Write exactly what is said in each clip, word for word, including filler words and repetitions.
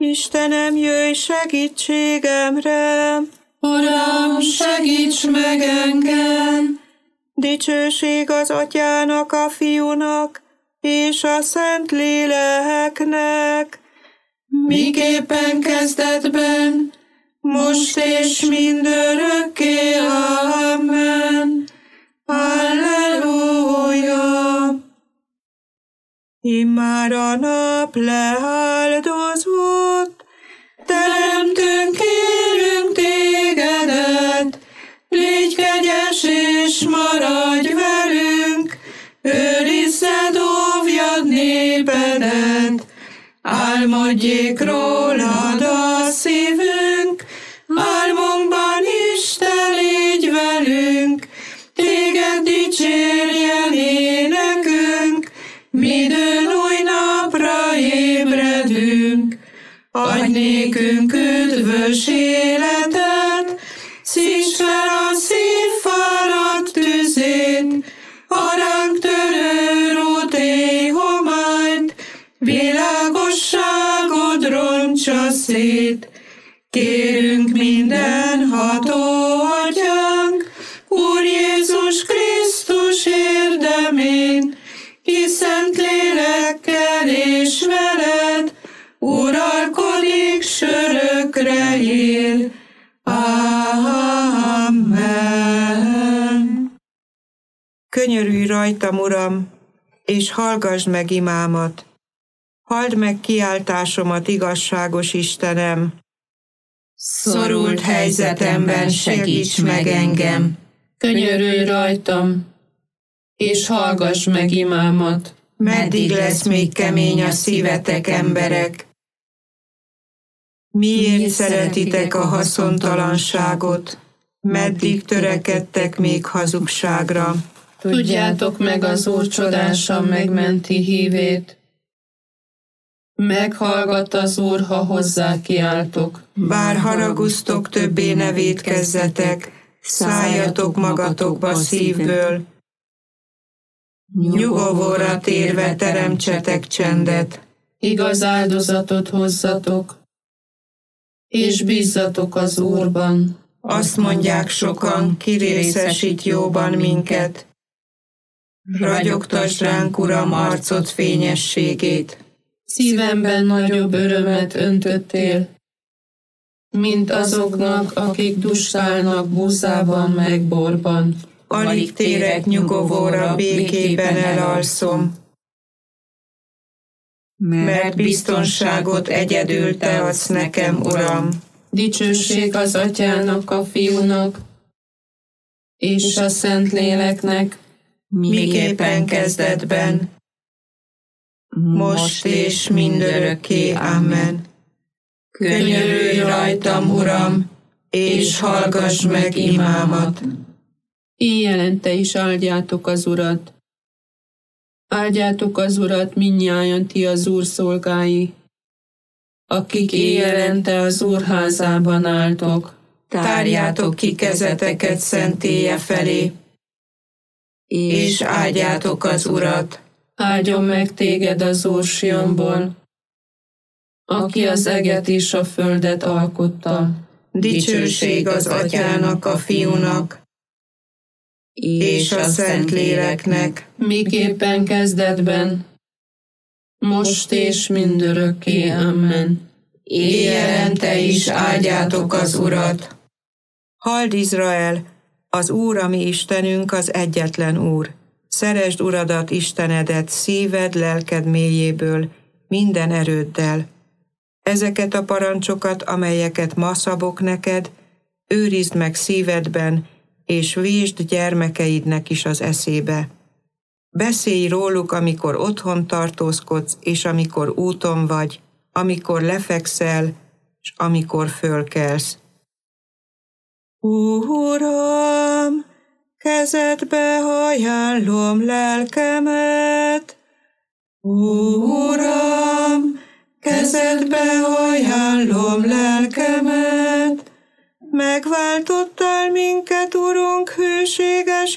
Istenem, jöjj segítségemre! Uram, segíts meg engem! Dicsőség az Atyának, a Fiúnak, és a Szent Léleknek, miképpen kezdetben, most és mindörökké. Amen. Halleluja! Immár a nap leáldozott, Teremtőnk, kérünk tégedet, légy kegyes és maradj velünk, őrizzed, óvjad népedet, álmodjék rólad a szívünk, álmunkban is te légy velünk, téged dicsérjen énekünk, midőn új napra ébredünk. Adj nékünk üdvös életet, szíts fel a szív fáradt tüzét, a ránk törő rótély homályt, világosságod roncsa szét. Kérünk mindenható Atyánk, Úr Jézus Krisztus érdemén, ki szent lélekkel és veled, uralkodik, s örökre él. Amen. Könyörülj rajtam, Uram, és hallgasd meg imámat. Halld meg kiáltásomat, igazságos Istenem. Szorult helyzetemben segíts meg engem. Könyörülj rajtam, és hallgass meg imámat. Meddig lesz még kemény a szívetek, emberek? Miért szeretitek a haszontalanságot? Meddig törekedtek még hazugságra? Tudjátok meg az Úr csodásan megmenti hívét. Meghallgat az Úr, ha hozzá kiáltok. Bár haragusztok, többé ne vétkezzetek, szálljatok magatokba szívből. Nyugovóra térve teremtsetek csendet. Igaz áldozatot hozzatok, és bízzatok az Úrban. Azt mondják sokan, ki részesít jóban minket. Ragyogtasd ránk, Uram, arcod fényességét. Szívemben nagyobb örömet öntöttél, mint azoknak, akik dustálnak búzában meg borban. Alig térek nyugovóra, békében elalszom. Mert biztonságot egyedül te adsz nekem, Uram. Dicsőség az Atyának, a Fiúnak, és a Szentléleknek, miképpen kezdetben, most és mindörökké. Amen. Könyörülj rajtam, Uram, és hallgass meg imámat. Éjjelente is áldjátok az Urat. Áldjátok az Urat mindnyájan ti az Úr szolgái, akik éjjelente az Úr házában álltok. Tárjátok ki kezeteket szentélye felé, és áldjátok az Urat. Áldjon meg téged az Úr Sionból, aki az eget és a földet alkotta. Dicsőség az Atyának, a Fiúnak, és a Szentléleknek, miképpen kezdetben, most és mindörökké. Amen. Éjjelente is áldjátok az Urat. Halld, Izrael, az Úr, a mi Istenünk, az egyetlen Úr. Szeresd Uradat, Istenedet, szíved, lelked mélyéből, minden erőddel. Ezeket a parancsokat, amelyeket ma szabok neked, őrizd meg szívedben, és vésd gyermekeidnek is az eszébe. Beszélj róluk, amikor otthon tartózkodsz, és amikor úton vagy, amikor lefekszel, és amikor fölkelsz. Uram, kezedbe ajánlom lelkemet. Uram, kezedbe ajánlom lelkemet. Megváltottál minket, Urunk, hűséges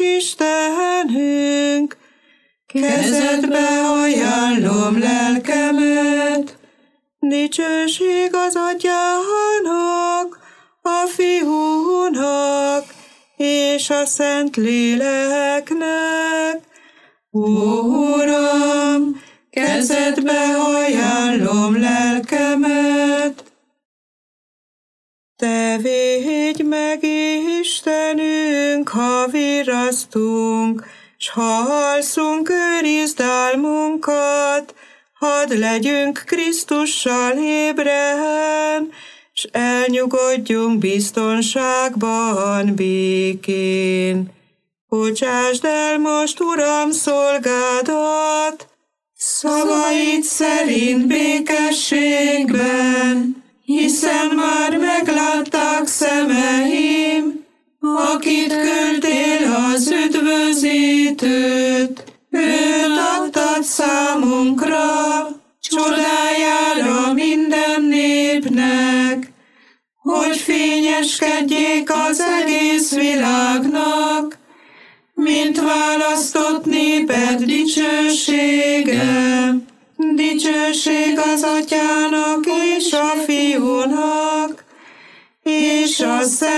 Istenünk. Kezedbe ajánlom lelkemet. Dicsőség az Atyának, a Fiúnak, és a Szentléleknek. Ó, Uram, kezedbe ajánlom lelkemet. Te védj meg, Istenünk, ha virrasztunk, s ha alszunk, őrizd álmunkat, hadd legyünk Krisztussal ébren, s elnyugodjunk biztonságban, békén. Bocsásd el most, Uram, szolgádat, szavaid szerint békességben, hiszen már meglátták szemeim, akit küldtél az üdvözítőt. Őt adtad számunkra, csodájára minden népnek, hogy fényeskedjék az egész világnak, mint választott néped dicsősége. Dicsőség az Atyának és a Fiúnak, és a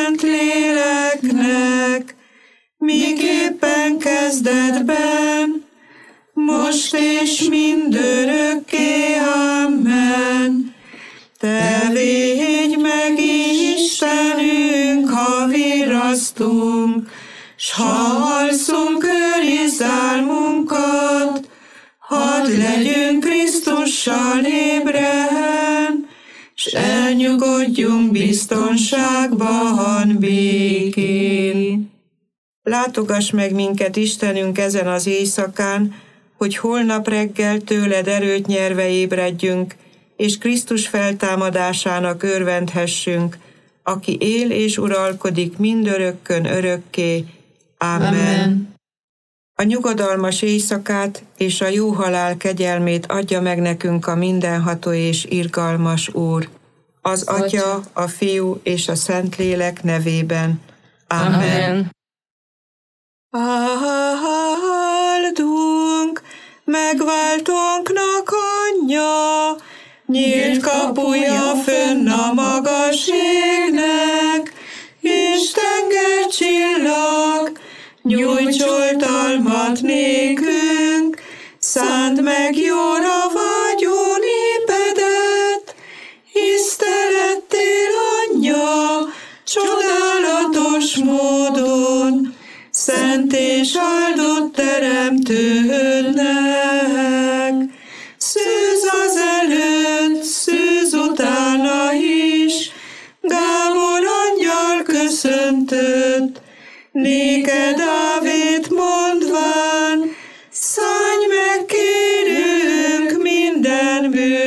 Szentléleknek, miképpen kezdetben, most és mindörökké. Amen. Te védj meg, Istenünk, ha virrasztunk, s ha alszunk, őrizd álmunkat, hadd legyünk Krisztussal ébren, s elnyugodjunk biztonságban, békén. Látogass meg minket, Istenünk, ezen az éjszakán, hogy holnap reggel tőled erőt nyerve ébredjünk, és Krisztus feltámadásának örvendhessünk, aki él és uralkodik mindörökkön örökké. Amen. Amen. A nyugodalmas éjszakát és a jó halál kegyelmét adja meg nekünk a mindenható és irgalmas Úr, az Atya, a Fiú és a Szentlélek nevében. Amen. Amen. Áldunk megváltónknak Anyja, nyílt kapuja fönn a magas égnek, és tengercsillag, nyújts oltalmat nékünk, szánd meg jóra vágyó népedet, hisz te lettél Anyja, csodálatos módon, szent és áldott teremtődnek. Szűz az előtt, szűz utána is, Gábor angyal köszöntött, néked ávét mondván, szállj meg, kérünk, minden bűn